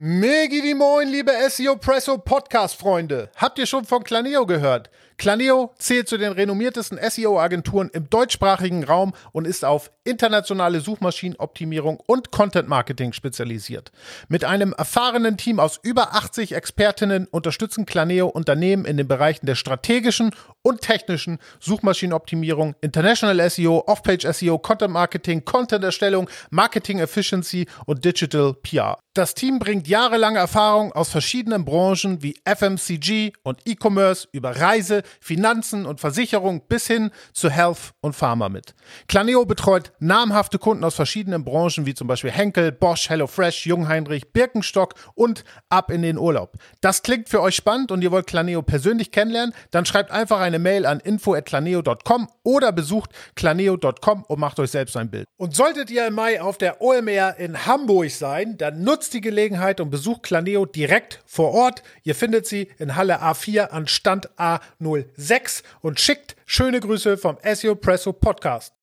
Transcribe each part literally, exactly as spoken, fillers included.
Megi die Moin, liebe S E O Presso Podcast-Freunde. Habt ihr schon von Claneo gehört? Claneo zählt zu den renommiertesten S E O-Agenturen im deutschsprachigen Raum und ist auf internationale Suchmaschinenoptimierung und Content-Marketing spezialisiert. Mit einem erfahrenen Team aus über achtzig Expertinnen unterstützen Claneo Unternehmen in den Bereichen der strategischen und technischen Suchmaschinenoptimierung, International S E O, Off-Page S E O, Content-Marketing, Content-Erstellung, Marketing-Efficiency und Digital P R. Das Team bringt jahrelange Erfahrung aus verschiedenen Branchen wie F M C G und E-Commerce über Reise, Finanzen und Versicherung bis hin zu Health und Pharma mit. Claneo betreut namhafte Kunden aus verschiedenen Branchen wie zum Beispiel Henkel, Bosch, HelloFresh, Jungheinrich, Birkenstock und ab in den Urlaub. Das klingt für euch spannend und ihr wollt Claneo persönlich kennenlernen? Dann schreibt einfach eine Mail an info at claneo dot com oder besucht claneo dot com und macht euch selbst ein Bild. Und solltet ihr im Mai auf der O M R in Hamburg sein, dann nutzt die Gelegenheit und besucht Claneo direkt vor Ort. Ihr findet sie in Halle A vier an Stand A null sechs und schickt schöne Grüße vom S E O Presso Podcast.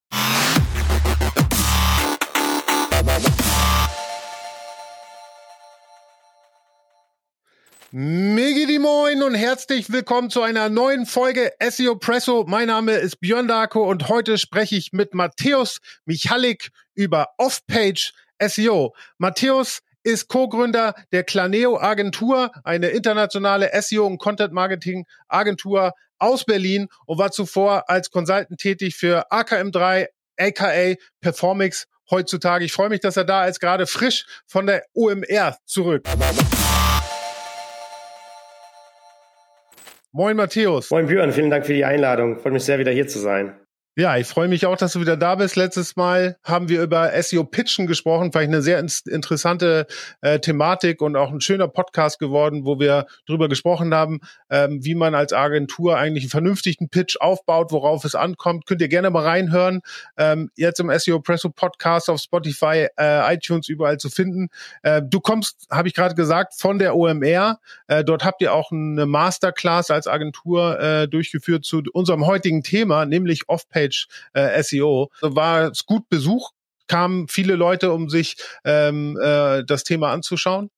Megi die Moin und herzlich willkommen zu einer neuen Folge S E O Presso. Mein Name ist Björn Darko und heute spreche ich mit Matthäus Michalik über Off-Page S E O. Matthäus ist Co-Gründer der Claneo Agentur, eine internationale S E O und Content-Marketing-Agentur aus Berlin und war zuvor als Consultant tätig für A K M drei, aka Performix heutzutage. Ich freue mich, dass er da ist, gerade frisch von der O M R zurück. Moin Matthäus. Moin Björn, vielen Dank für die Einladung. Freut mich sehr, wieder hier zu sein. Ja, ich freue mich auch, dass du wieder da bist. Letztes Mal haben wir über S E O-Pitchen gesprochen, vielleicht eine sehr in- interessante äh, Thematik und auch ein schöner Podcast geworden, wo wir drüber gesprochen haben, ähm, wie man als Agentur eigentlich einen vernünftigen Pitch aufbaut, worauf es ankommt. Könnt ihr gerne mal reinhören. Ähm, jetzt im S E O Presso Podcast auf Spotify, äh, iTunes, überall zu finden. Äh, du kommst, habe ich gerade gesagt, von der O M R. Äh, dort habt ihr auch eine Masterclass als Agentur äh, durchgeführt zu unserem heutigen Thema, nämlich Off-Page Äh, S E O. War es gut besucht? Kamen viele Leute, um sich ähm, äh, das Thema anzuschauen?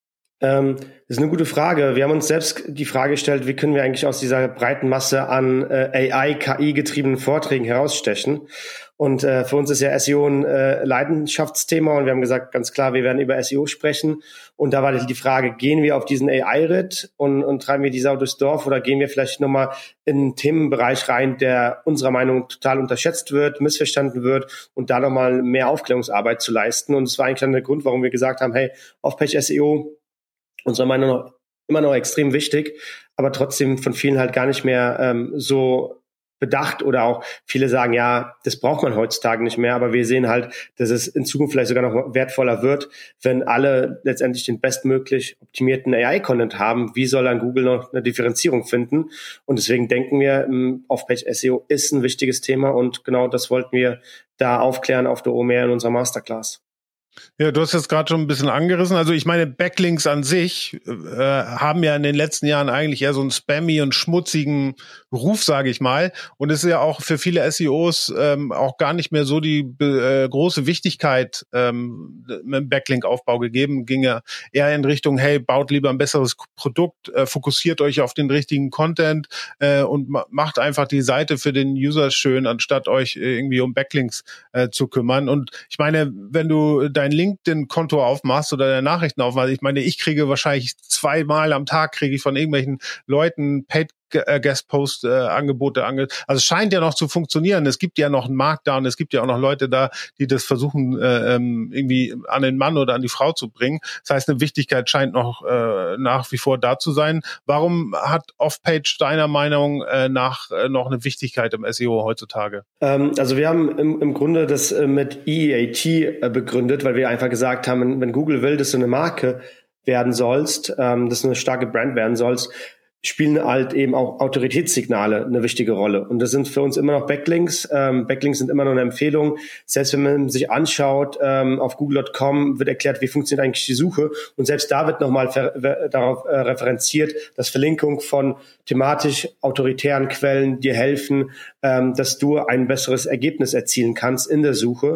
Ähm, das ist eine gute Frage. Wir haben uns selbst die Frage gestellt, wie können wir eigentlich aus dieser breiten Masse an äh, A I, K I-getriebenen Vorträgen herausstechen? Und äh, für uns ist ja S E O ein äh, Leidenschaftsthema und wir haben gesagt, ganz klar, wir werden über S E O sprechen. Und da war die Frage, gehen wir auf diesen A I-Ritt und, und treiben wir die Sau durchs Dorf oder gehen wir vielleicht nochmal in einen Themenbereich rein, der unserer Meinung nach total unterschätzt wird, missverstanden wird und da nochmal mehr Aufklärungsarbeit zu leisten. Und das war eigentlich dann der Grund, warum wir gesagt haben, hey, Off-Page S E O, unserer Meinung nach immer noch extrem wichtig, aber trotzdem von vielen halt gar nicht mehr ähm, so bedacht oder auch viele sagen, ja, das braucht man heutzutage nicht mehr, aber wir sehen halt, dass es in Zukunft vielleicht sogar noch wertvoller wird, wenn alle letztendlich den bestmöglich optimierten A I-Content haben. Wie soll dann Google noch eine Differenzierung finden? Und deswegen denken wir, Off-Page S E O ist ein wichtiges Thema und genau das wollten wir da aufklären auf der O M R in unserer Masterclass. Ja, du hast jetzt gerade schon ein bisschen angerissen. Also ich meine, Backlinks an sich äh, haben ja in den letzten Jahren eigentlich eher so einen spammy und schmutzigen Ruf, sage ich mal. Und es ist ja auch für viele S E Os ähm, auch gar nicht mehr so die äh, große Wichtigkeit ähm, mit dem Backlink-Aufbau gegeben. Ging ja eher in Richtung, hey, baut lieber ein besseres Produkt, äh, fokussiert euch auf den richtigen Content äh, und ma- macht einfach die Seite für den User schön, anstatt euch irgendwie um Backlinks äh, zu kümmern. Und ich meine, wenn du dein LinkedIn-Konto aufmachst oder deine Nachrichten aufmachst, ich meine, ich kriege wahrscheinlich zweimal am Tag kriege ich von irgendwelchen Leuten Paid Guest-Post-Angebote ange. Also es scheint ja noch zu funktionieren. Es gibt ja noch einen Markt da und es gibt ja auch noch Leute da, die das versuchen, äh, irgendwie an den Mann oder an die Frau zu bringen. Das heißt, eine Wichtigkeit scheint noch äh, nach wie vor da zu sein. Warum hat Off-Page deiner Meinung äh, nach äh, noch eine Wichtigkeit im S E O heutzutage? Ähm, also wir haben im, im Grunde das äh, mit E A T äh, begründet, weil wir einfach gesagt haben, wenn Google will, dass du eine Marke werden sollst, ähm, dass du eine starke Brand werden sollst, spielen halt eben auch Autoritätssignale eine wichtige Rolle. Und das sind für uns immer noch Backlinks. Ähm, Backlinks sind immer noch eine Empfehlung. Selbst wenn man sich anschaut, ähm, auf google Punkt com wird erklärt, wie funktioniert eigentlich die Suche. Und selbst da wird nochmal ver- darauf äh, referenziert, dass Verlinkung von thematisch autoritären Quellen dir helfen, ähm, dass du ein besseres Ergebnis erzielen kannst in der Suche.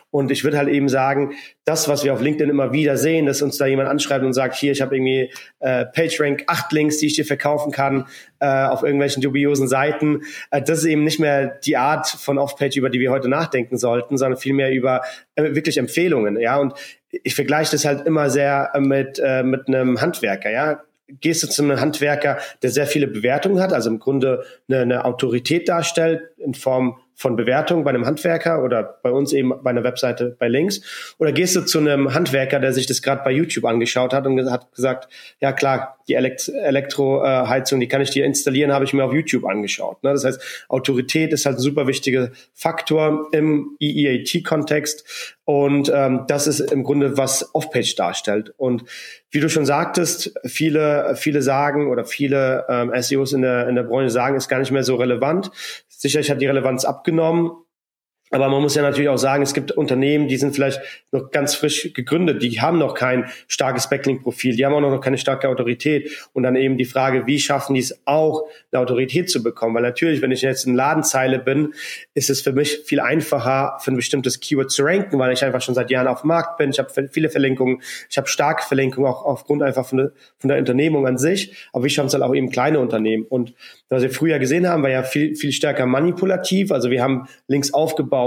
Und ich würde halt eben sagen, das, was wir auf LinkedIn immer wieder sehen, dass uns da jemand anschreibt und sagt, hier, ich habe irgendwie äh, PageRank acht Links, die ich dir verkaufen kann äh, auf irgendwelchen dubiosen Seiten. Äh, das ist eben nicht mehr die Art von Off-Page, über die wir heute nachdenken sollten, sondern vielmehr über äh, wirklich Empfehlungen. Ja, und ich vergleiche das halt immer sehr mit äh, mit einem Handwerker. Ja, gehst du zu einem Handwerker, der sehr viele Bewertungen hat, also im Grunde eine, eine Autorität darstellt in Form von Bewertungen bei einem Handwerker oder bei uns eben bei einer Webseite bei Links? Oder gehst du zu einem Handwerker, der sich das gerade bei YouTube angeschaut hat und hat gesagt, ja klar, die Elekt- Elektroheizung, die kann ich dir installieren, habe ich mir auf YouTube angeschaut. Ne? Das heißt, Autorität ist halt ein super wichtiger Faktor im E E A T-Kontext und ähm, das ist im Grunde, was Off-Page darstellt. Und wie du schon sagtest, viele viele sagen oder viele ähm, S E Os in der in der Branche sagen, ist gar nicht mehr so relevant. Sicherlich hat die Relevanz abgenommen, aber man muss ja natürlich auch sagen, es gibt Unternehmen, die sind vielleicht noch ganz frisch gegründet, die haben noch kein starkes Backlink-Profil, die haben auch noch keine starke Autorität und dann eben die Frage, wie schaffen die es auch, eine Autorität zu bekommen? Weil natürlich, wenn ich jetzt in Ladenzeile bin, ist es für mich viel einfacher, für ein bestimmtes Keyword zu ranken, weil ich einfach schon seit Jahren auf dem Markt bin, ich habe viele Verlinkungen, ich habe starke Verlinkungen, auch aufgrund einfach von der, von der Unternehmung an sich, aber wie schaffen es halt auch eben kleine Unternehmen? Und was wir früher gesehen haben, war ja viel, viel stärker manipulativ, also wir haben Links aufgebaut,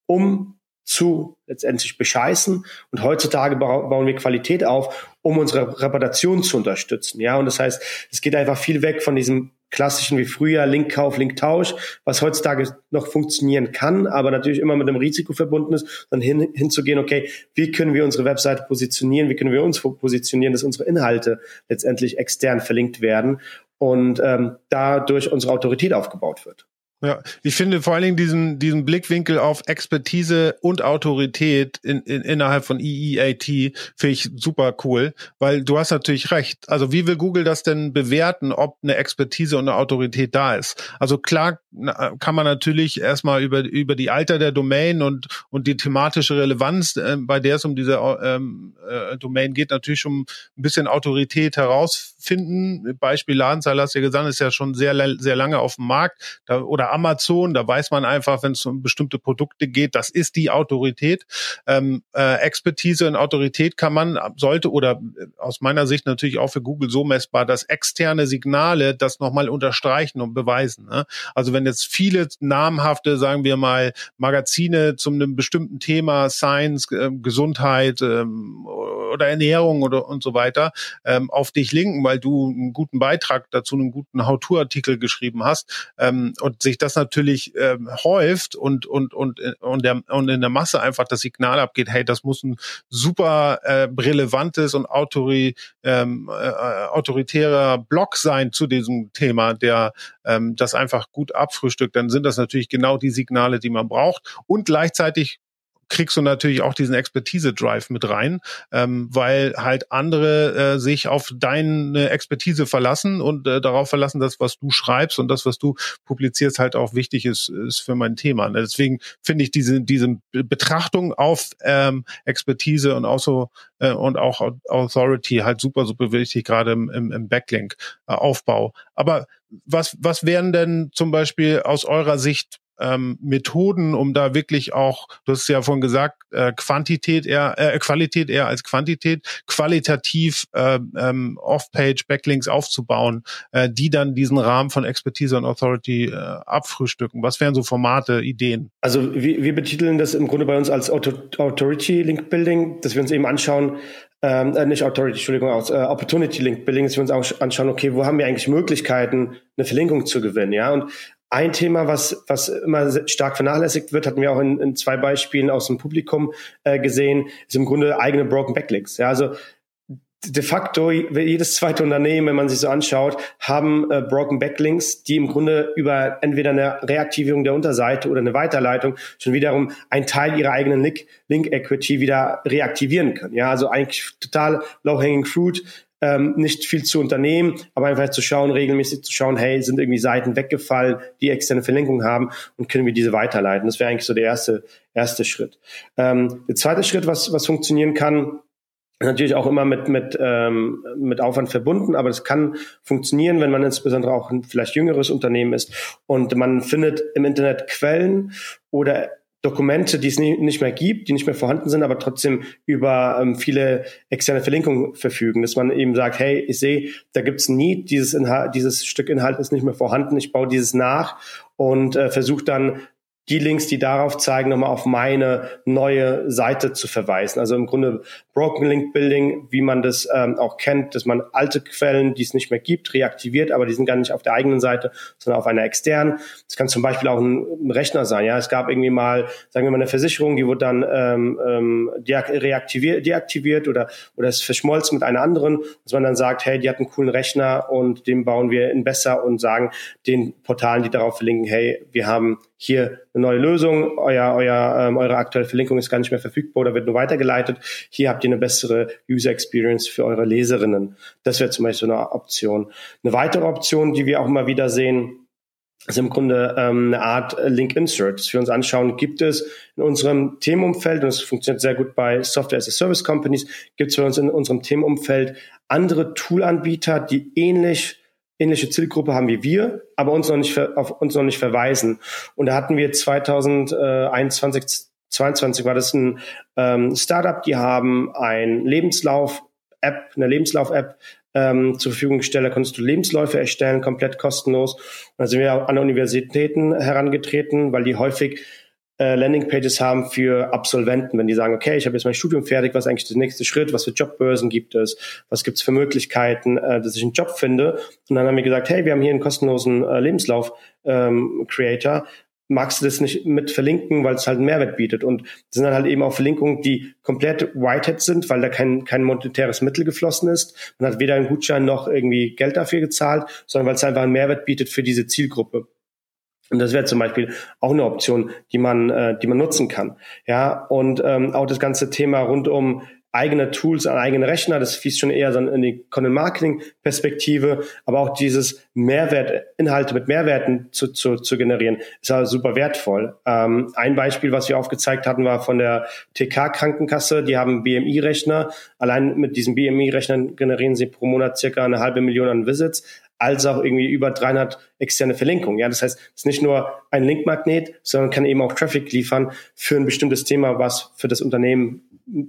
um zu letztendlich bescheißen. Und heutzutage bauen wir Qualität auf, um unsere Reputation zu unterstützen. Ja, und das heißt, es geht einfach viel weg von diesem klassischen wie früher Linkkauf, Linktausch, was heutzutage noch funktionieren kann, aber natürlich immer mit einem Risiko verbunden ist, dann hin, hinzugehen, okay, wie können wir unsere Webseite positionieren, wie können wir uns positionieren, dass unsere Inhalte letztendlich extern verlinkt werden und ähm, dadurch unsere Autorität aufgebaut wird. Ja, ich finde vor allen Dingen diesen diesen Blickwinkel auf Expertise und Autorität in, in innerhalb von E E A T finde ich super cool, weil du hast natürlich recht. Also wie will Google das denn bewerten, ob eine Expertise und eine Autorität da ist? Also klar kann man natürlich erstmal über über die Alter der Domain und und die thematische Relevanz, äh, bei der es um diese ähm, äh, Domain geht, natürlich schon ein bisschen Autorität herausfinden. Beispiel Ladenzeile, hast du ja gesagt, ist ja schon sehr sehr lange auf dem Markt, da, oder Amazon, da weiß man einfach, wenn es um bestimmte Produkte geht, das ist die Autorität. Ähm, äh, Expertise und Autorität kann man, sollte oder aus meiner Sicht natürlich auch für Google so messbar, dass externe Signale das nochmal unterstreichen und beweisen. Ne? Also wenn jetzt viele namhafte, sagen wir mal, Magazine zu einem bestimmten Thema, Science, äh, Gesundheit ähm, oder Ernährung oder und so weiter, ähm, auf dich linken, weil du einen guten Beitrag dazu, einen guten How-to-Artikel geschrieben hast ähm, und sich das natürlich ähm, häuft und und und und, der, und in der Masse einfach das Signal abgeht, hey, das muss ein super äh, relevantes und autori, ähm, äh, autoritärer Blog sein zu diesem Thema, der ähm, das einfach gut abfrühstückt, dann sind das natürlich genau die Signale, die man braucht und gleichzeitig kriegst du natürlich auch diesen Expertise-Drive mit rein, ähm, weil halt andere äh, sich auf deine Expertise verlassen und äh, darauf verlassen, dass was du schreibst und das, was du publizierst, halt auch wichtig ist, ist für mein Thema. Ne? Deswegen finde ich diese diese Betrachtung auf ähm, Expertise und auch so äh, und auch Authority halt super super wichtig, gerade im, im, im Backlink-Aufbau. Aber was was wären denn zum Beispiel aus eurer Sicht Ähm, Methoden, um da wirklich auch, du hast ja vorhin gesagt, äh, Quantität eher, äh, Qualität eher als Quantität, qualitativ äh, ähm, Off-Page Backlinks aufzubauen, äh, die dann diesen Rahmen von Expertise und Authority äh, abfrühstücken. Was wären so Formate, Ideen? Also wir, wir betiteln das im Grunde bei uns als Auto- Authority Link Building, dass wir uns eben anschauen, ähm, äh, nicht Authority, Entschuldigung, aus, äh, Opportunity Link Building, dass wir uns auch anschauen, okay, wo haben wir eigentlich Möglichkeiten, eine Verlinkung zu gewinnen, ja, und ein Thema, was was immer stark vernachlässigt wird, hatten wir auch in, in zwei Beispielen aus dem Publikum äh, gesehen, ist im Grunde eigene Broken Backlinks. Ja, also de facto jedes zweite Unternehmen, wenn man sich so anschaut, haben äh, Broken Backlinks, die im Grunde über entweder eine Reaktivierung der Unterseite oder eine Weiterleitung schon wiederum einen Teil ihrer eigenen Link, Link Equity wieder reaktivieren können. Ja, also eigentlich total low-hanging fruit. Ähm, nicht viel zu unternehmen, aber einfach zu schauen, regelmäßig zu schauen, hey, sind irgendwie Seiten weggefallen, die externe Verlinkung haben und können wir diese weiterleiten. Das wäre eigentlich so der erste erste Schritt. Ähm, der zweite Schritt, was was funktionieren kann, natürlich auch immer mit mit ähm, mit Aufwand verbunden, aber es kann funktionieren, wenn man insbesondere auch ein vielleicht jüngeres Unternehmen ist und man findet im Internet Quellen oder Dokumente, die es nie, nicht mehr gibt, die nicht mehr vorhanden sind, aber trotzdem über ähm, viele externe Verlinkungen verfügen, dass man eben sagt, hey, ich sehe, da gibt's ein Need, dieses Inhalt, dieses Stück Inhalt ist nicht mehr vorhanden, ich baue dieses nach und äh, versuche dann die Links, die darauf zeigen, nochmal auf meine neue Seite zu verweisen. Also im Grunde Broken Link Building, wie man das ähm, auch kennt, dass man alte Quellen, die es nicht mehr gibt, reaktiviert, aber die sind gar nicht auf der eigenen Seite, sondern auf einer externen. Das kann zum Beispiel auch ein, ein Rechner sein. Ja, es gab irgendwie mal, sagen wir mal, eine Versicherung, die wurde dann ähm, ähm, reaktiviert, deaktiviert oder oder es verschmolzen mit einer anderen, dass man dann sagt, hey, die hat einen coolen Rechner und den bauen wir in besser und sagen den Portalen, die darauf verlinken, hey, wir haben hier eine neue Lösung, euer, euer, ähm, eure aktuelle Verlinkung ist gar nicht mehr verfügbar oder wird nur weitergeleitet. Hier habt ihr eine bessere User Experience für eure Leserinnen. Das wäre zum Beispiel so eine Option. Eine weitere Option, die wir auch immer wieder sehen, ist im Grunde ähm, eine Art Link Insert, dass wir uns anschauen, gibt es in unserem Themenumfeld, und es funktioniert sehr gut bei Software as a Service Companies, gibt es für uns in unserem Themenumfeld andere Toolanbieter, die ähnlich ähnliche Zielgruppe haben wie wir, aber uns noch nicht auf uns noch nicht verweisen. Und da hatten wir zwanzig einundzwanzig, zweiundzwanzig war das ein ähm, Startup, die haben ein Lebenslauf-App, eine Lebenslauf-App ähm, zur Verfügung gestellt. Da konntest du Lebensläufe erstellen, komplett kostenlos. Und da sind wir an Universitäten herangetreten, weil die häufig äh, Landingpages haben für Absolventen, wenn die sagen, okay, ich habe jetzt mein Studium fertig, was ist eigentlich der nächste Schritt, was für Jobbörsen gibt es, was gibt es für Möglichkeiten, äh, dass ich einen Job finde. Und dann haben wir gesagt, hey, wir haben hier einen kostenlosen äh, Lebenslauf-Creator, ähm, magst du das nicht mit verlinken, weil es halt einen Mehrwert bietet? Und das sind dann halt eben auch Verlinkungen, die komplett Whitehead sind, weil da kein kein monetäres Mittel geflossen ist. Man hat weder einen Gutschein noch irgendwie Geld dafür gezahlt, sondern weil es einfach einen Mehrwert bietet für diese Zielgruppe. Und das wäre zum Beispiel auch eine Option, die man, äh, die man nutzen kann. Ja, und ähm, auch das ganze Thema rund um eigene Tools an eigene Rechner, das fließt schon eher so in die Content-Marketing-Perspektive, aber auch dieses Mehrwert, Inhalte mit Mehrwerten zu, zu, zu generieren, ist also super wertvoll. Ähm, ein Beispiel, was wir aufgezeigt hatten, war von der T K-Krankenkasse, die haben B M I-Rechner. Allein mit diesen B M I-Rechnern generieren sie pro Monat circa eine halbe Million an Visits, als auch irgendwie über dreihundert externe Verlinkungen. Ja, das heißt, es ist nicht nur ein Linkmagnet, sondern kann eben auch Traffic liefern für ein bestimmtes Thema, was für das Unternehmen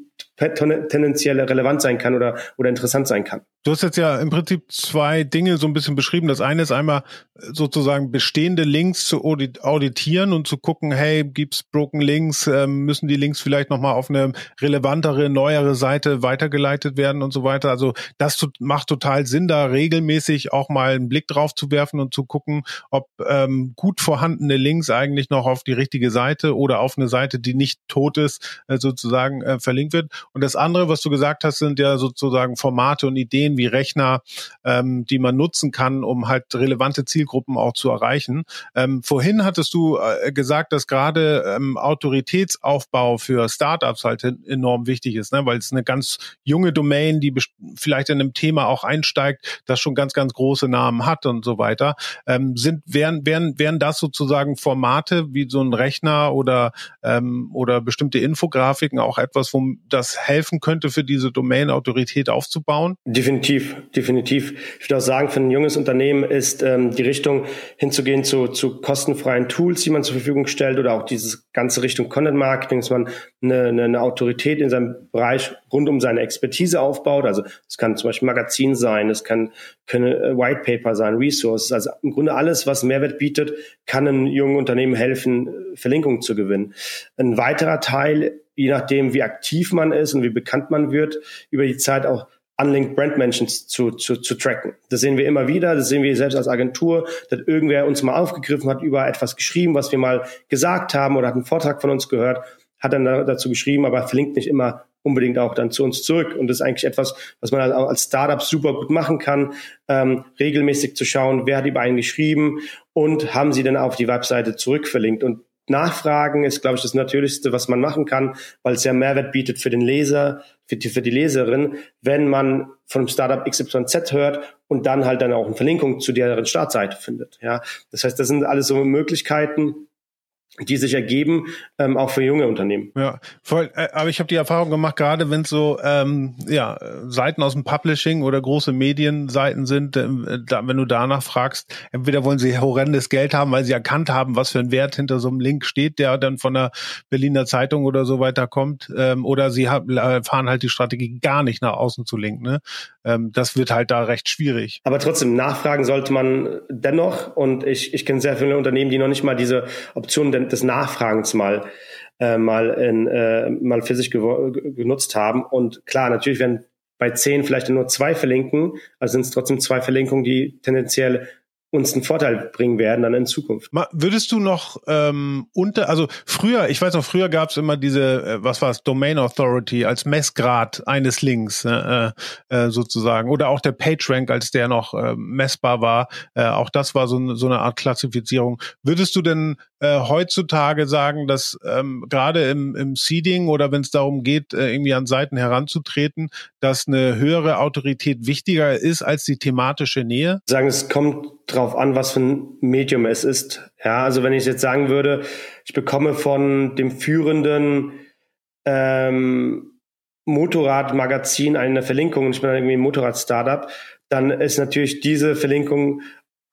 tendenziell relevant sein kann oder oder interessant sein kann. Du hast jetzt ja im Prinzip zwei Dinge so ein bisschen beschrieben. Das eine ist einmal sozusagen bestehende Links zu auditieren und zu gucken, hey, gibt's Broken Links, ähm, müssen die Links vielleicht nochmal auf eine relevantere, neuere Seite weitergeleitet werden und so weiter. Also das tut, macht total Sinn, da regelmäßig auch mal einen Blick drauf zu werfen und zu gucken, ob ähm, gut vorhandene Links eigentlich noch auf die richtige Seite oder auf eine Seite, die nicht tot ist, äh, sozusagen äh, verlinkt wird. Und das andere, was du gesagt hast, sind ja sozusagen Formate und Ideen wie Rechner, ähm, die man nutzen kann, um halt relevante Zielgruppen auch zu erreichen. Ähm, vorhin hattest du äh, gesagt, dass gerade ähm, Autoritätsaufbau für Startups halt enorm wichtig ist, ne? Weil es eine ganz junge Domain, die best- vielleicht in einem Thema auch einsteigt, das schon ganz, ganz große Namen hat und so weiter. Ähm, sind wären, wären, wären das sozusagen Formate wie so ein Rechner oder ähm, oder bestimmte Infografiken auch etwas, wo das helfen könnte, für diese Domain-Autorität aufzubauen? Definitiv, definitiv. Ich würde auch sagen, für ein junges Unternehmen ist ähm, die Richtung hinzugehen zu, zu kostenfreien Tools, die man zur Verfügung stellt, oder auch dieses ganze Richtung Content Marketing, dass man eine, eine, eine Autorität in seinem Bereich rund um seine Expertise aufbaut. Also es kann zum Beispiel Magazin sein, es kann können äh, White Paper sein, Resources. Also im Grunde alles, was Mehrwert bietet, kann einem jungen Unternehmen helfen, Verlinkungen zu gewinnen. Ein weiterer Teil, je nachdem, wie aktiv man ist und wie bekannt man wird, über die Zeit auch Unlinked Brand Mentions zu, zu, zu tracken. Das sehen wir immer wieder, das sehen wir selbst als Agentur, dass irgendwer uns mal aufgegriffen hat, über etwas geschrieben, was wir mal gesagt haben oder hat einen Vortrag von uns gehört, hat dann dazu geschrieben, aber verlinkt nicht immer unbedingt auch dann zu uns zurück. Und das ist eigentlich etwas, was man auch als Startup super gut machen kann, ähm, regelmäßig zu schauen, wer hat über einen geschrieben und haben sie dann auf die Webseite zurückverlinkt. Und Nachfragen ist, glaube ich, das Natürlichste, was man machen kann, weil es ja Mehrwert bietet für den Leser, für die, für die Leserin, wenn man von einem Startup X Y Z hört und dann halt dann auch eine Verlinkung zu deren Startseite findet. Ja, das heißt, das sind alles so Möglichkeiten, die sich ergeben, ähm, auch für junge Unternehmen. Ja, voll. Äh, aber ich habe die Erfahrung gemacht, gerade wenn es so ähm, ja Seiten aus dem Publishing oder große Medienseiten sind, äh, da, wenn du danach fragst, entweder wollen sie horrendes Geld haben, weil sie erkannt haben, was für ein Wert hinter so einem Link steht, der dann von der Berliner Zeitung oder so weiter kommt, ähm, oder sie haben, äh, fahren halt die Strategie, gar nicht nach außen zu linken. Ne? Ähm, das wird halt da recht schwierig. Aber trotzdem, nachfragen sollte man dennoch. Und ich, ich kenne sehr viele Unternehmen, die noch nicht mal diese Option des Nachfragens mal äh, mal in, äh, mal für sich gewo- genutzt haben. Und klar, natürlich werden bei zehn vielleicht nur zwei verlinken, also sind es trotzdem zwei Verlinkungen, die tendenziell uns einen Vorteil bringen werden dann in Zukunft. Würdest du noch ähm, unter, also früher, ich weiß noch, früher gab es immer diese, äh, was war es, Domain Authority als Messgrad eines Links äh, äh, sozusagen, oder auch der PageRank, als der noch äh, messbar war, äh, auch das war so, so eine Art Klassifizierung. Würdest du denn äh, heutzutage sagen, dass ähm, gerade im, im Seeding oder wenn es darum geht, äh, irgendwie an Seiten heranzutreten, dass eine höhere Autorität wichtiger ist als die thematische Nähe? Sagen, es kommt drauf an, was für ein Medium es ist. Ja, also wenn ich jetzt sagen würde, ich bekomme von dem führenden ähm, Motorradmagazin eine Verlinkung und ich bin dann irgendwie ein Motorrad-Startup, dann ist natürlich diese Verlinkung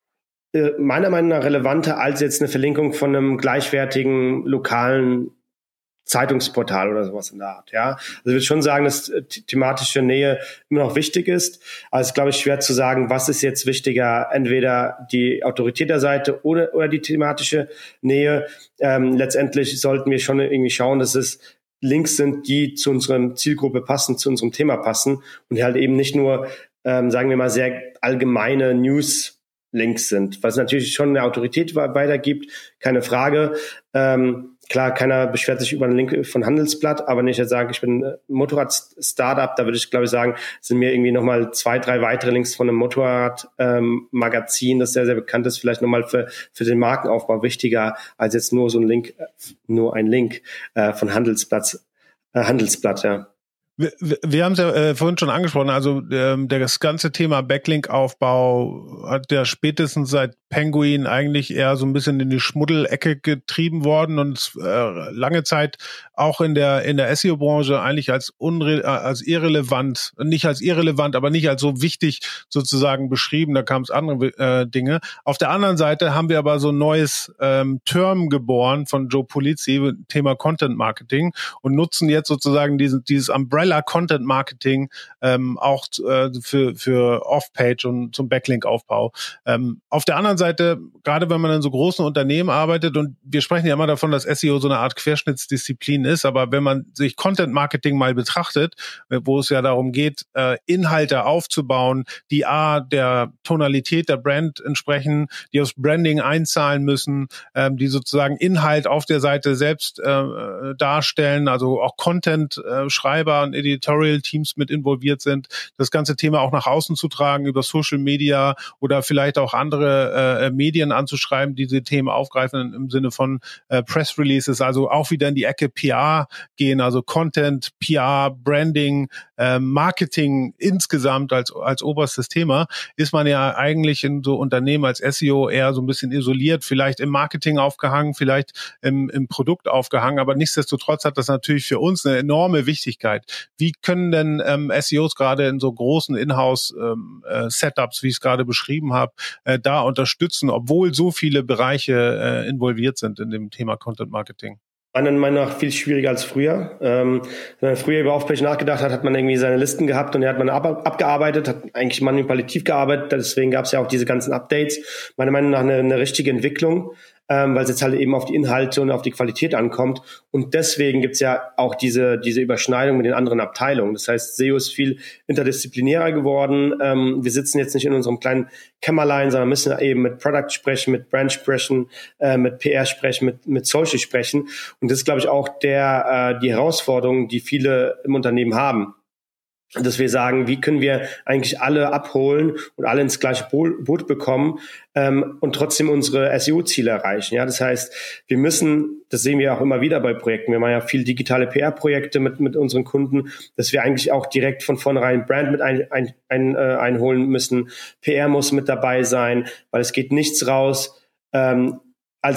äh, meiner Meinung nach relevanter als jetzt eine Verlinkung von einem gleichwertigen lokalen Zeitungsportal oder sowas in der Art, ja. Also ich würde schon sagen, dass thematische Nähe immer noch wichtig ist. Aber es ist, glaube ich, schwer zu sagen, was ist jetzt wichtiger, entweder die Autorität der Seite oder, oder die thematische Nähe. Ähm, letztendlich sollten wir schon irgendwie schauen, dass es Links sind, die zu unserer Zielgruppe passen, zu unserem Thema passen und halt eben nicht nur, ähm, sagen wir mal, sehr allgemeine News-Links sind, was natürlich schon eine Autorität weitergibt, keine Frage. Ähm, Klar, keiner beschwert sich über einen Link von Handelsblatt, aber wenn ich jetzt sage, ich bin ein Motorrad-Startup, da würde ich, glaube ich, sagen, sind mir irgendwie nochmal zwei, drei weitere Links von einem Motorrad-Magazin, ähm, das sehr, sehr bekannt ist, vielleicht nochmal für, für den Markenaufbau wichtiger als jetzt nur so ein Link, nur ein Link äh, von Handelsblatt, äh, Handelsblatt, ja. Wir, wir haben es ja äh, vorhin schon angesprochen, also ähm, das ganze Thema Backlink-Aufbau hat ja spätestens seit Penguin eigentlich eher so ein bisschen in die Schmuddelecke getrieben worden und äh, lange Zeit auch in der in der S E O-Branche eigentlich als unre- als irrelevant, nicht als irrelevant, aber nicht als so wichtig sozusagen beschrieben, da kam es andere äh, Dinge. Auf der anderen Seite haben wir aber so ein neues ähm, Term geboren von Joe Pulizzi, Thema Content Marketing, und nutzen jetzt sozusagen diesen, dieses Umbrella Content Marketing ähm, auch äh, für für Off-Page und zum Backlink-Aufbau. Ähm, auf der anderen Seite, gerade wenn man in so großen Unternehmen arbeitet, und wir sprechen ja immer davon, dass S E O so eine Art Querschnittsdisziplin ist, aber wenn man sich Content Marketing mal betrachtet, wo es ja darum geht, äh, Inhalte aufzubauen, die A, der Tonalität der Brand entsprechen, die aufs Branding einzahlen müssen, ähm, die sozusagen Inhalt auf der Seite selbst äh, darstellen, also auch Content-Schreiber und Editorial-Teams mit involviert sind, das ganze Thema auch nach außen zu tragen über Social Media oder vielleicht auch andere äh, Medien anzuschreiben, die diese Themen aufgreifen im Sinne von äh, Press Releases, also auch wieder in die Ecke P R gehen, also Content, P R, Branding, äh, Marketing insgesamt als als oberstes Thema, ist man ja eigentlich in so Unternehmen als S E O eher so ein bisschen isoliert, vielleicht im Marketing aufgehangen, vielleicht im, im Produkt aufgehangen, aber nichtsdestotrotz hat das natürlich für uns eine enorme Wichtigkeit. Wie können denn ähm, S E Os gerade in so großen Inhouse-Setups, ähm, äh, wie ich es gerade beschrieben habe, äh, da unterstützen, obwohl so viele Bereiche äh, involviert sind in dem Thema Content Marketing? Meiner Meinung nach viel schwieriger als früher. Ähm, wenn man früher über Off-Page nachgedacht hat, hat man irgendwie seine Listen gehabt und die hat man ab, abgearbeitet, hat eigentlich manipulativ gearbeitet. Deswegen gab es ja auch diese ganzen Updates. Meiner Meinung nach eine, eine richtige Entwicklung, ähm, weil es jetzt halt eben auf die Inhalte und auf die Qualität ankommt. Und deswegen gibt's ja auch diese diese Überschneidung mit den anderen Abteilungen. Das heißt, S E O ist viel interdisziplinärer geworden. Ähm, wir sitzen jetzt nicht in unserem kleinen Kämmerlein, sondern müssen eben mit Product sprechen, mit Brand sprechen, äh, mit P R sprechen, mit mit Social sprechen. Und das ist, glaube ich, auch der äh, die Herausforderung, die viele im Unternehmen haben. Dass wir sagen, wie können wir eigentlich alle abholen und alle ins gleiche Boot bekommen ähm, und trotzdem unsere S E O-Ziele erreichen. Ja, das heißt, wir müssen, das sehen wir auch immer wieder bei Projekten, wir machen ja viel digitale P R-Projekte mit mit unseren Kunden, dass wir eigentlich auch direkt von vornherein Brand mit ein, ein, ein, äh, einholen müssen. P R muss mit dabei sein, weil es geht nichts raus ähm, als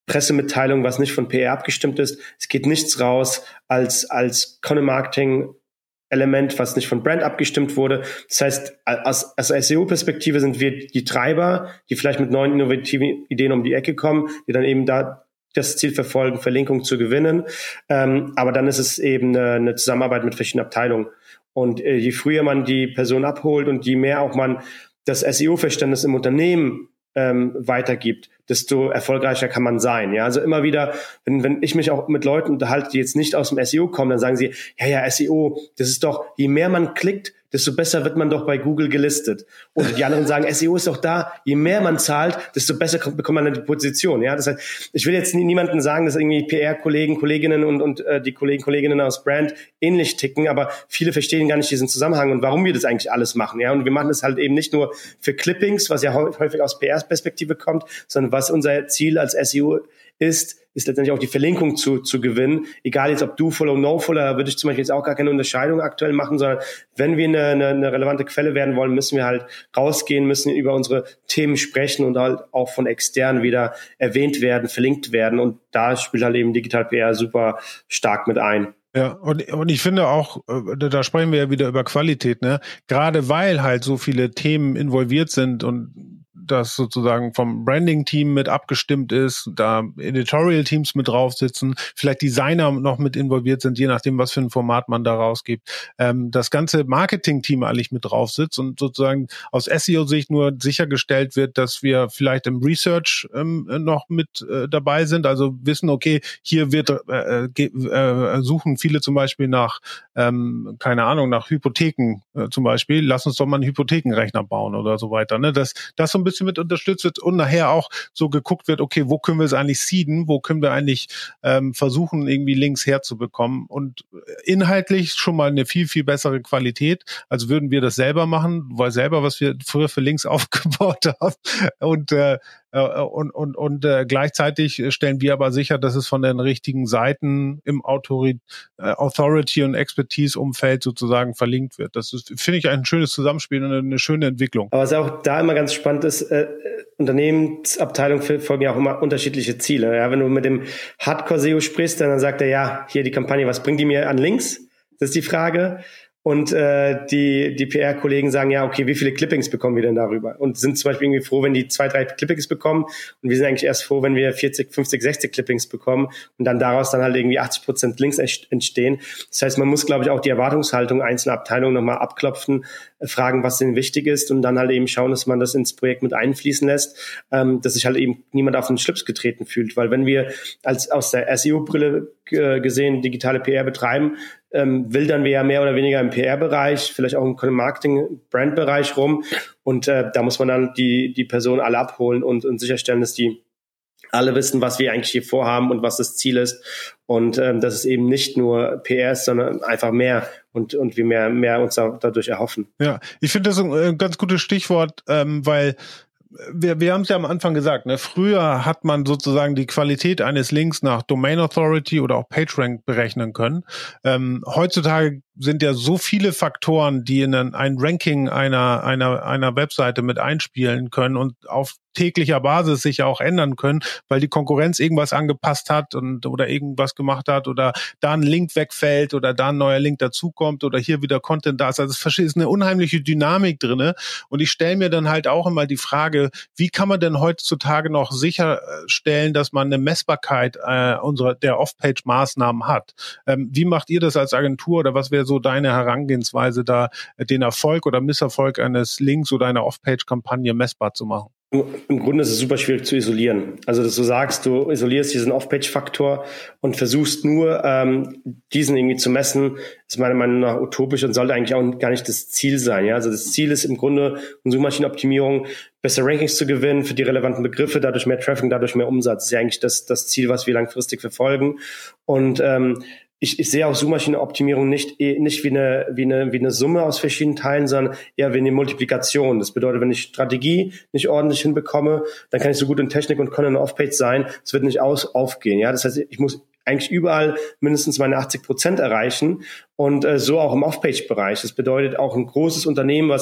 Pressemitteilung, was nicht von P R abgestimmt ist. Es geht nichts raus als, als Content-Marketing Element, was nicht von Brand abgestimmt wurde. Das heißt, aus, aus S E O-Perspektive sind wir die Treiber, die vielleicht mit neuen innovativen Ideen um die Ecke kommen, die dann eben da das Ziel verfolgen, Verlinkung zu gewinnen. Ähm, aber dann ist es eben eine, eine Zusammenarbeit mit verschiedenen Abteilungen. Und äh, je früher man die Person abholt und je mehr auch man das S E O-Verständnis im Unternehmen ähm, weitergibt, desto erfolgreicher kann man sein. Ja, also immer wieder, wenn, wenn ich mich auch mit Leuten unterhalte, die jetzt nicht aus dem S E O kommen, dann sagen sie, ja, ja, S E O, das ist doch, je mehr man klickt, desto besser wird man doch bei Google gelistet. Oder die anderen sagen, S E O ist doch da, je mehr man zahlt, desto besser kommt, bekommt man eine Position. Ja, das heißt, ich will jetzt nie, niemandem sagen, dass irgendwie P R-Kollegen, Kolleginnen und, und äh, die Kollegen, Kolleginnen aus Brand ähnlich ticken, aber viele verstehen gar nicht diesen Zusammenhang und warum wir das eigentlich alles machen. Ja, und wir machen das halt eben nicht nur für Clippings, was ja häufig aus P R-Perspektive kommt, sondern was unser Ziel als S E O ist, ist letztendlich auch die Verlinkung zu, zu gewinnen. Egal jetzt, ob Do-Follow, No-Follow, da würde ich zum Beispiel jetzt auch gar keine Unterscheidung aktuell machen, sondern wenn wir eine, eine, eine relevante Quelle werden wollen, müssen wir halt rausgehen, müssen über unsere Themen sprechen und halt auch von extern wieder erwähnt werden, verlinkt werden. Und da spielt halt eben Digital P R super stark mit ein. Ja, und, und ich finde auch, da sprechen wir ja wieder über Qualität, ne? Gerade weil halt so viele Themen involviert sind und das sozusagen vom Branding-Team mit abgestimmt ist, da Editorial-Teams mit drauf sitzen, vielleicht Designer noch mit involviert sind, je nachdem, was für ein Format man da rausgibt. Ähm, das ganze Marketing-Team eigentlich mit drauf sitzt und sozusagen aus S E O-Sicht nur sichergestellt wird, dass wir vielleicht im Research ähm, noch mit äh, dabei sind, also wissen, okay, hier wird äh, äh, suchen viele zum Beispiel nach, ähm, keine Ahnung, nach Hypotheken äh, zum Beispiel, lass uns doch mal einen Hypothekenrechner bauen oder so weiter, ne? Das, das so ein bisschen mit unterstützt wird und nachher auch so geguckt wird, okay, wo können wir es eigentlich seeden, wo können wir eigentlich ähm, versuchen, irgendwie Links herzubekommen und inhaltlich schon mal eine viel, viel bessere Qualität, als würden wir das selber machen, weil selber, was wir früher für Links aufgebaut haben und äh, Und, und, und äh, gleichzeitig stellen wir aber sicher, dass es von den richtigen Seiten im Authority, äh, Authority- und Expertise-Umfeld sozusagen verlinkt wird. Das ist, finde ich, ein schönes Zusammenspiel und eine schöne Entwicklung. Aber was auch da immer ganz spannend ist, äh, Unternehmensabteilungen folgen ja auch immer unterschiedliche Ziele. Ja, wenn du mit dem Hardcore-S E O sprichst, dann sagt er, ja, hier die Kampagne, was bringt die mir an Links? Das ist die Frage. Und äh, die die P R-Kollegen sagen, ja, okay, wie viele Clippings bekommen wir denn darüber? Und sind zum Beispiel irgendwie froh, wenn die zwei, drei Clippings bekommen. Und wir sind eigentlich erst froh, wenn wir vierzig, fünfzig, sechzig Clippings bekommen und dann daraus dann halt irgendwie achtzig Prozent Links entstehen. Das heißt, man muss, glaube ich, auch die Erwartungshaltung einzelner Abteilungen nochmal abklopfen, äh, fragen, was denen wichtig ist und dann halt eben schauen, dass man das ins Projekt mit einfließen lässt, ähm, dass sich halt eben niemand auf den Schlips getreten fühlt. Weil wenn wir als aus der S E O-Brille äh, gesehen digitale P R betreiben, ähm, wildern wir ja mehr oder weniger im P R-Bereich, vielleicht auch im Marketing-Brand-Bereich rum. Und äh, da muss man dann die die Personen alle abholen und, und sicherstellen, dass die alle wissen, was wir eigentlich hier vorhaben und was das Ziel ist. Und ähm, dass es eben nicht nur P R ist, sondern einfach mehr und und wir mehr mehr uns dadurch erhoffen. Ja, ich finde das ein ganz gutes Stichwort, ähm, weil Wir, wir haben es ja am Anfang gesagt, ne? Früher hat man sozusagen die Qualität eines Links nach Domain Authority oder auch PageRank berechnen können. Ähm, heutzutage sind ja so viele Faktoren, die in ein Ranking einer, einer, einer Webseite mit einspielen können und auf täglicher Basis sich ja auch ändern können, weil die Konkurrenz irgendwas angepasst hat und oder irgendwas gemacht hat oder da ein Link wegfällt oder da ein neuer Link dazukommt oder hier wieder Content da ist. Also es ist eine unheimliche Dynamik drinne und ich stelle mir dann halt auch immer die Frage, wie kann man denn heutzutage noch sicherstellen, dass man eine Messbarkeit äh, unserer der Off-Page-Maßnahmen hat? Ähm, wie macht ihr das als Agentur oder was wäre so deine Herangehensweise, da den Erfolg oder Misserfolg eines Links oder einer Off-Page-Kampagne messbar zu machen? Im Grunde ist es super schwierig zu isolieren. Also, dass du sagst, du isolierst diesen Off-Page-Faktor und versuchst nur, ähm, diesen irgendwie zu messen, ist meiner Meinung nach utopisch und sollte eigentlich auch gar nicht das Ziel sein. Ja, also das Ziel ist im Grunde, in Suchmaschinenoptimierung bessere Rankings zu gewinnen für die relevanten Begriffe, dadurch mehr Traffic, dadurch mehr Umsatz. Das ist ja eigentlich das, das Ziel, was wir langfristig verfolgen. Und ähm, Ich, ich sehe auch Suchmaschinenoptimierung nicht, nicht wie eine, wie eine, wie eine Summe aus verschiedenen Teilen, sondern eher wie eine Multiplikation. Das bedeutet, wenn ich Strategie nicht ordentlich hinbekomme, dann kann ich so gut in Technik und Content Off-Page sein, es wird nicht aus, aufgehen. Ja, das heißt, ich muss eigentlich überall mindestens meine achtzig Prozent erreichen und äh, so auch im Off-Page-Bereich. Das bedeutet auch ein großes Unternehmen, was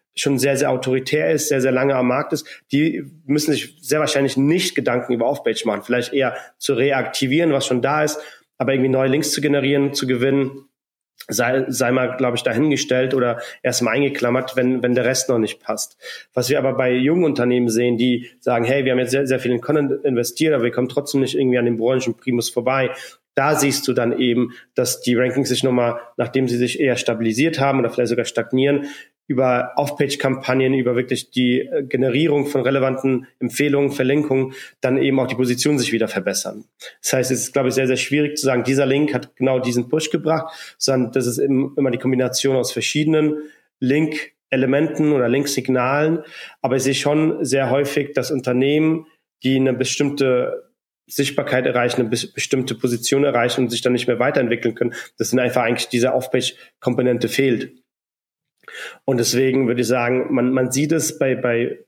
schon sehr, sehr autoritär ist, sehr, sehr lange am Markt ist, die müssen sich sehr wahrscheinlich nicht Gedanken über Off-Page machen, vielleicht eher zu reaktivieren, was schon da ist, aber irgendwie neue Links zu generieren, zu gewinnen, sei, sei mal, glaube ich, dahingestellt oder erstmal eingeklammert, wenn, wenn der Rest noch nicht passt. Was wir aber bei jungen Unternehmen sehen, die sagen, hey, wir haben jetzt sehr, sehr viel in Content investiert, aber wir kommen trotzdem nicht irgendwie an dem Branchenprimus vorbei. Da siehst du dann eben, dass die Rankings sich nochmal, nachdem sie sich eher stabilisiert haben oder vielleicht sogar stagnieren, über Off-Page-Kampagnen, über wirklich die Generierung von relevanten Empfehlungen, Verlinkungen, dann eben auch die Position sich wieder verbessern. Das heißt, es ist, glaube ich, sehr, sehr schwierig zu sagen, dieser Link hat genau diesen Push gebracht, sondern das ist immer die Kombination aus verschiedenen Link-Elementen oder Link-Signalen. Aber ich sehe schon sehr häufig, dass Unternehmen, die eine bestimmte Sichtbarkeit erreichen, eine bestimmte Position erreichen und sich dann nicht mehr weiterentwickeln können, dass dann einfach eigentlich diese Off-Page-Komponente fehlt. Und deswegen würde ich sagen, man, man sieht es bei, bei,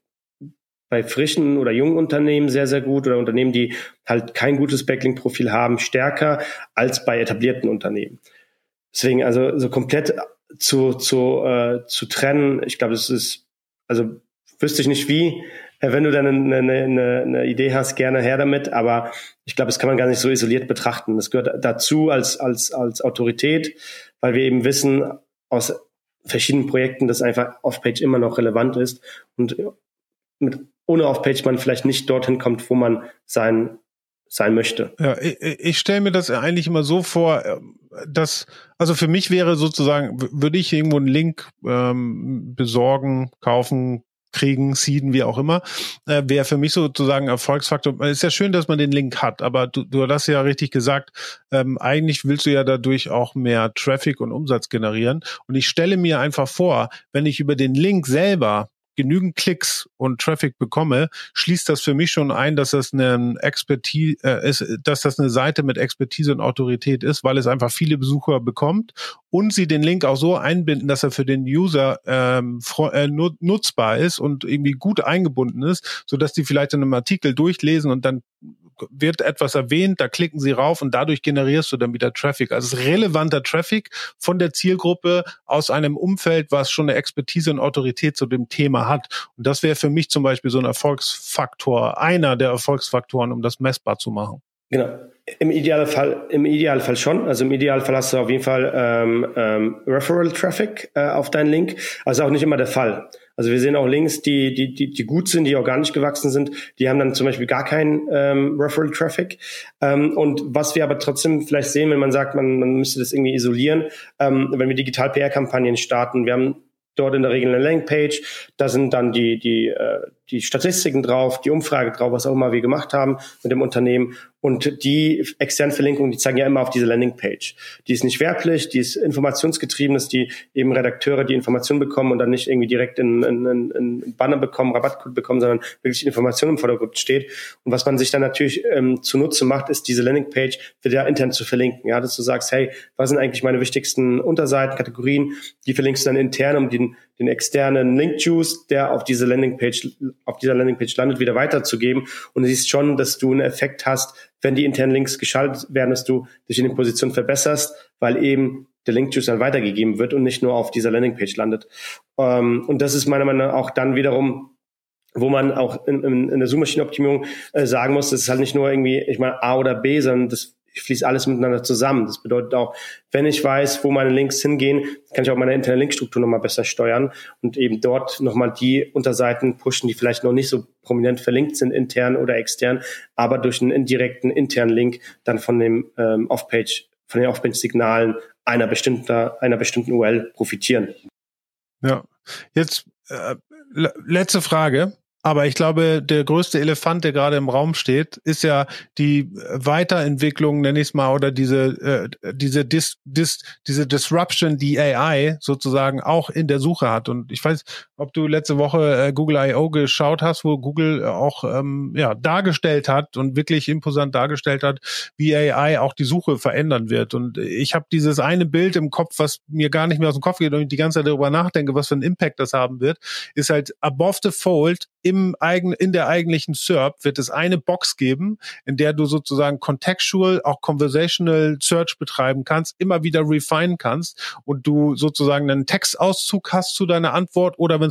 bei frischen oder jungen Unternehmen sehr, sehr gut oder Unternehmen, die halt kein gutes Backlink-Profil haben, stärker als bei etablierten Unternehmen. Deswegen also so komplett zu, zu, äh, zu trennen, ich glaube, das ist, also wüsste ich nicht wie. Wenn du dann eine, eine, eine Idee hast, gerne her damit, aber ich glaube, das kann man gar nicht so isoliert betrachten. Das gehört dazu als, als, als Autorität, weil wir eben wissen aus verschiedenen Projekten, dass einfach Off-Page immer noch relevant ist und mit, ohne Off-Page man vielleicht nicht dorthin kommt, wo man sein, sein möchte. Ja, ich, ich stelle mir das eigentlich immer so vor, dass, also für mich wäre sozusagen, würde ich irgendwo einen Link ähm, besorgen, kaufen, kriegen, seeden, wie auch immer, äh, wäre für mich sozusagen Erfolgsfaktor. Es ist ja schön, dass man den Link hat, aber du, du hast ja richtig gesagt, ähm, eigentlich willst du ja dadurch auch mehr Traffic und Umsatz generieren. Und ich stelle mir einfach vor, wenn ich über den Link selber genügend Klicks und Traffic bekomme, schließt das für mich schon ein, dass das eine Expertise äh, ist, dass das eine Seite mit Expertise und Autorität ist, weil es einfach viele Besucher bekommt und sie den Link auch so einbinden, dass er für den User ähm, äh, nutzbar ist und irgendwie gut eingebunden ist, sodass die vielleicht in einem Artikel durchlesen und dann wird etwas erwähnt, da klicken sie rauf und dadurch generierst du dann wieder Traffic. Also es ist relevanter Traffic von der Zielgruppe aus einem Umfeld, was schon eine Expertise und Autorität zu dem Thema hat. Und das wäre für mich zum Beispiel so ein Erfolgsfaktor, einer der Erfolgsfaktoren, um das messbar zu machen. Genau. Im Idealfall, im Idealfall schon. Also im Idealfall hast du auf jeden Fall ähm, ähm, Referral-Traffic äh, auf deinen Link. Also auch nicht immer der Fall. Also wir sehen auch Links, die die die die gut sind, die organisch gewachsen sind. Die haben dann zum Beispiel gar keinen ähm, Referral-Traffic. Ähm, und was wir aber trotzdem vielleicht sehen, wenn man sagt, man man müsste das irgendwie isolieren, ähm, wenn wir Digital-P R-Kampagnen starten, wir haben dort in der Regel eine Landingpage, da sind dann die die äh, die Statistiken drauf, die Umfrage drauf, was auch immer wir gemacht haben mit dem Unternehmen. Und die externen Verlinkungen, die zeigen ja immer auf diese Landingpage. Die ist nicht werblich, die ist informationsgetrieben, dass die eben Redakteure die Informationen bekommen und dann nicht irgendwie direkt in, in, in, in Banner bekommen, Rabattcode bekommen, sondern wirklich Information im Vordergrund steht. Und was man sich dann natürlich ähm, zunutze macht, ist diese Landingpage wieder intern zu verlinken. Ja, dass du sagst, hey, was sind eigentlich meine wichtigsten Unterseiten, Kategorien? Die verlinkst du dann intern, um den, den externen Link-Juice, der auf diese Landingpage, auf dieser Landingpage landet, wieder weiterzugeben. Und du siehst schon, dass du einen Effekt hast, wenn die internen Links geschaltet werden, dass du dich in den Positionen verbesserst, weil eben der Link-Juice dann weitergegeben wird und nicht nur auf dieser Landingpage landet. Ähm, und das ist meiner Meinung nach auch dann wiederum, wo man auch in, in, in der Suchmaschinenoptimierung äh, sagen muss, das ist halt nicht nur irgendwie, ich meine, A oder B, sondern das fließt alles miteinander zusammen. Das bedeutet auch, wenn ich weiß, wo meine Links hingehen, kann ich auch meine interne Linkstruktur nochmal besser steuern und eben dort nochmal die Unterseiten pushen, die vielleicht noch nicht so prominent verlinkt sind, intern oder extern, aber durch einen indirekten internen Link dann von dem ähm, Off-Page, von den Off-Page-Signalen einer bestimmten, einer bestimmten U R L profitieren. Ja, jetzt äh, letzte Frage. Aber ich glaube, der größte Elefant, der gerade im Raum steht, ist ja die Weiterentwicklung, nenne ich es mal, oder diese äh, diese Dis, Dis, diese Disruption, die A I sozusagen auch in der Suche hat. Und ich weiß, ob du letzte Woche äh, Google I O geschaut hast, wo Google auch ähm, ja dargestellt hat und wirklich imposant dargestellt hat, wie A I auch die Suche verändern wird. Und ich habe dieses eine Bild im Kopf, was mir gar nicht mehr aus dem Kopf geht und ich die ganze Zeit darüber nachdenke, was für einen Impact das haben wird, ist halt above the fold. Im eigen, in der eigentlichen S E R P wird es eine Box geben, in der du sozusagen contextual, auch conversational Search betreiben kannst, immer wieder refinen kannst und du sozusagen einen Textauszug hast zu deiner Antwort oder wenn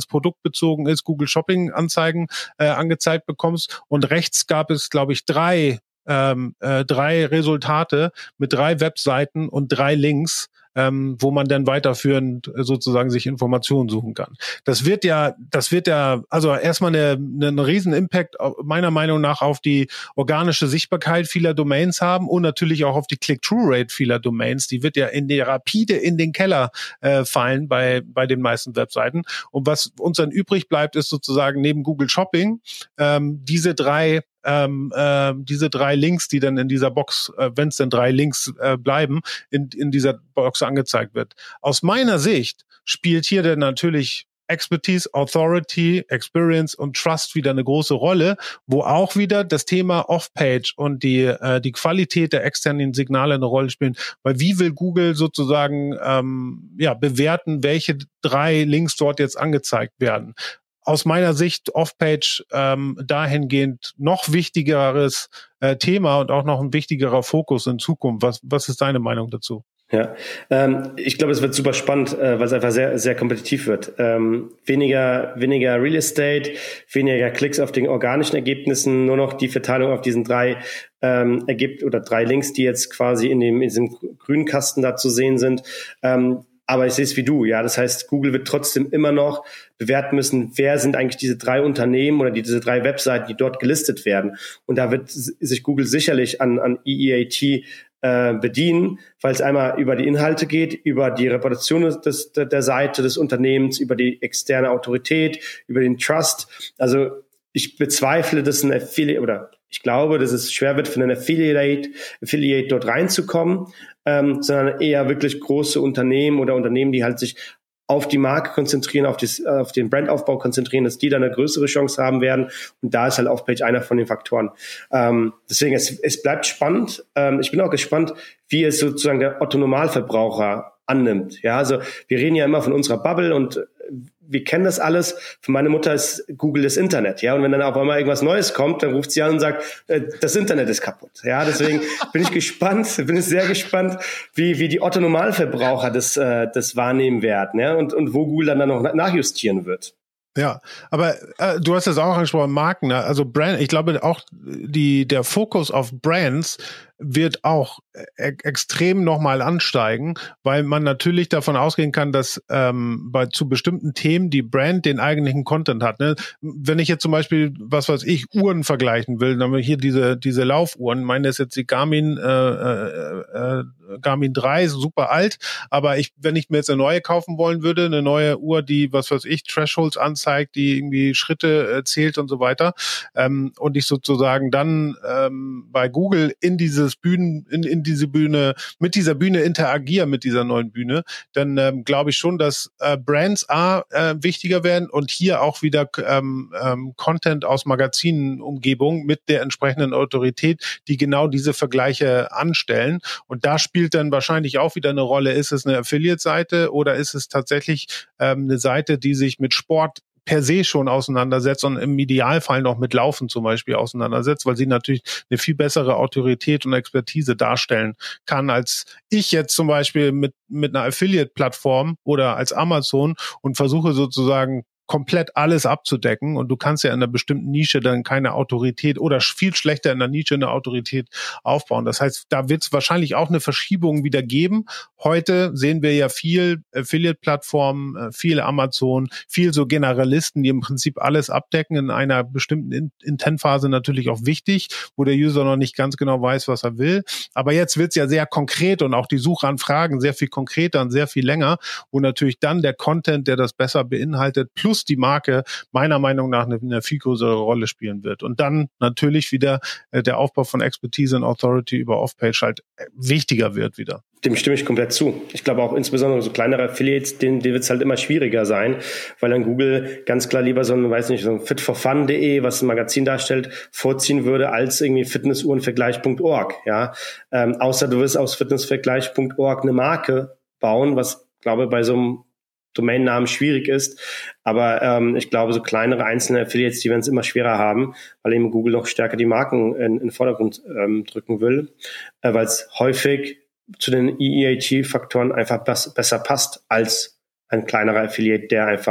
es produktbezogen ist, Google Shopping Anzeigen äh, angezeigt bekommst. Und rechts gab es, glaube ich, drei ähm, äh, drei Resultate mit drei Webseiten und drei Links, ähm, wo man dann weiterführend sozusagen sich Informationen suchen kann. Das wird ja, das wird ja, also erstmal eine, eine riesen Impact meiner Meinung nach auf die organische Sichtbarkeit vieler Domains haben und natürlich auch auf die Click-Through-Rate vieler Domains. Die wird ja in die rapide in den Keller äh, fallen bei bei den meisten Webseiten. Und was uns dann übrig bleibt, ist sozusagen neben Google Shopping ähm, diese drei Ähm, äh, diese drei Links, die dann in dieser Box, äh, wenn es denn drei Links äh, bleiben, in, in dieser Box angezeigt wird. Aus meiner Sicht spielt hier dann natürlich Expertise, Authority, Experience und Trust wieder eine große Rolle, wo auch wieder das Thema Off-Page und die äh, die Qualität der externen Signale eine Rolle spielen. Weil wie will Google sozusagen ähm, ja bewerten, welche drei Links dort jetzt angezeigt werden? Aus meiner Sicht Off-Page ähm, dahingehend noch wichtigeres äh, Thema und auch noch ein wichtigerer Fokus in Zukunft. Was, was ist deine Meinung dazu? Ja, ähm, ich glaube, es wird super spannend, äh, weil es einfach sehr, sehr kompetitiv wird. Ähm, weniger, weniger Real Estate, weniger Klicks auf den organischen Ergebnissen, nur noch die Verteilung auf diesen drei ähm, Ergebnis oder drei Links, die jetzt quasi in dem in diesem grünen Kasten da zu sehen sind. Ähm, Aber ich sehe es wie du, ja. Das heißt, Google wird trotzdem immer noch bewerten müssen, wer sind eigentlich diese drei Unternehmen oder die, diese drei Webseiten, die dort gelistet werden. Und da wird sich Google sicherlich an, an E E A T äh, bedienen, weil es einmal über die Inhalte geht, über die Reputation des, der Seite des Unternehmens, über die externe Autorität, über den Trust. Also ich bezweifle, dass ein Affiliate oder ich glaube, dass es schwer wird, für einen Affiliate, Affiliate dort reinzukommen, ähm, sondern eher wirklich große Unternehmen oder Unternehmen, die halt sich auf die Marke konzentrieren, auf, das, auf den Brandaufbau konzentrieren, dass die dann eine größere Chance haben werden. Und da ist halt Off-Page einer von den Faktoren. Ähm, deswegen, es, es bleibt spannend. Ähm, ich bin auch gespannt, wie es sozusagen der Otto-Normalverbraucher annimmt. Ja, also wir reden ja immer von unserer Bubble und wir kennen das alles. Für meine Mutter ist Google das Internet, ja. Und wenn dann auf einmal irgendwas Neues kommt, dann ruft sie an und sagt, äh, das Internet ist kaputt. Ja, deswegen bin ich gespannt, bin ich sehr gespannt, wie wie die Otto-Normalverbraucher das äh, das wahrnehmen werden, ja, und und wo Google dann, dann noch nachjustieren wird. Ja, aber äh, du hast es auch angesprochen, Marken, ne? Also Brand, ich glaube auch die der Fokus auf Brands wird auch e- extrem nochmal ansteigen, weil man natürlich davon ausgehen kann, dass ähm, bei zu bestimmten Themen die Brand den eigentlichen Content hat. Ne? Wenn ich jetzt zum Beispiel, was weiß ich, Uhren vergleichen will, dann haben wir hier diese diese Laufuhren, meine ist jetzt die Garmin äh, äh, äh, Garmin drei, super alt, aber ich, wenn ich mir jetzt eine neue kaufen wollen würde, eine neue Uhr, die, was weiß ich, Thresholds anzeigt, die irgendwie Schritte äh, zählt und so weiter, ähm, und ich sozusagen dann ähm, bei Google in dieses Bühnen, in, in diese Bühne, mit dieser Bühne interagiere, mit dieser neuen Bühne, dann ähm, glaube ich schon, dass äh, Brands A äh, wichtiger werden und hier auch wieder ähm, ähm, Content aus Magazinenumgebung mit der entsprechenden Autorität, die genau diese Vergleiche anstellen. Und da spielt dann wahrscheinlich auch wieder eine Rolle, ist es eine Affiliate-Seite oder ist es tatsächlich ähm, eine Seite, die sich mit Sport per se schon auseinandersetzt und im Idealfall noch mit Laufen zum Beispiel auseinandersetzt, weil sie natürlich eine viel bessere Autorität und Expertise darstellen kann, als ich jetzt zum Beispiel mit mit einer Affiliate-Plattform oder als Amazon und versuche sozusagen komplett alles abzudecken und du kannst ja in einer bestimmten Nische dann keine Autorität oder viel schlechter in der Nische eine Autorität aufbauen. Das heißt, da wird es wahrscheinlich auch eine Verschiebung wieder geben. Heute sehen wir ja viel Affiliate-Plattformen, viel Amazon, viel so Generalisten, die im Prinzip alles abdecken, in einer bestimmten Intent-Phase natürlich auch wichtig, wo der User noch nicht ganz genau weiß, was er will. Aber jetzt wird es ja sehr konkret und auch die Suchanfragen sehr viel konkreter und sehr viel länger, wo natürlich dann der Content, der das besser beinhaltet, plus die Marke meiner Meinung nach eine, eine viel größere Rolle spielen wird. Und dann natürlich wieder äh, der Aufbau von Expertise und Authority über Off-Page halt äh, wichtiger wird wieder. Dem stimme ich komplett zu. Ich glaube auch insbesondere so kleinere Affiliates, denen, denen wird es halt immer schwieriger sein, weil dann Google ganz klar lieber so ein, weiß nicht, so ein fit for fun punkt de, was ein Magazin darstellt, vorziehen würde als irgendwie fitnessuhrenvergleich punkt org. Ja, ähm, außer du wirst aus fitnessvergleich punkt org eine Marke bauen, was glaube bei so einem Domainnamen schwierig ist, aber ähm, ich glaube, so kleinere einzelne Affiliates, die werden es immer schwerer haben, weil eben Google noch stärker die Marken in, in den Vordergrund ähm, drücken will, äh, weil es häufig zu den E E A T-Faktoren einfach bas- besser passt als ein kleinerer Affiliate, der einfach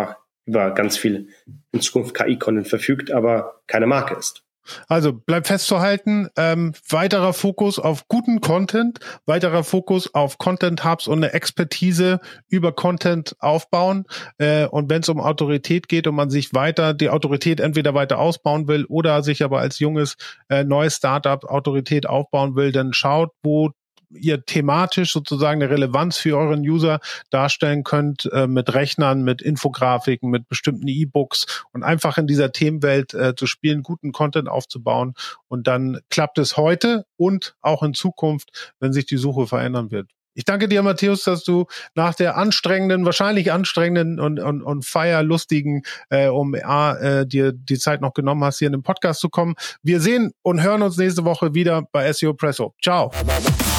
über ganz viel in Zukunft K I-Content verfügt, aber keine Marke ist. Also bleibt festzuhalten, ähm, weiterer Fokus auf guten Content, weiterer Fokus auf Content-Hubs und eine Expertise über Content aufbauen. Äh, und wenn es um Autorität geht und man sich weiter, die Autorität entweder weiter ausbauen will oder sich aber als junges äh, neues Startup Autorität aufbauen will, dann schaut, wo ihr thematisch sozusagen eine Relevanz für euren User darstellen könnt, äh, mit Rechnern, mit Infografiken, mit bestimmten E-Books und einfach in dieser Themenwelt äh, zu spielen, guten Content aufzubauen, und dann klappt es heute und auch in Zukunft, wenn sich die Suche verändern wird. Ich danke dir, Matthäus, dass du nach der anstrengenden, wahrscheinlich anstrengenden und, und, und feierlustigen äh, O M A äh, dir die Zeit noch genommen hast, hier in den Podcast zu kommen. Wir sehen und hören uns nächste Woche wieder bei S E O Presso. Ciao.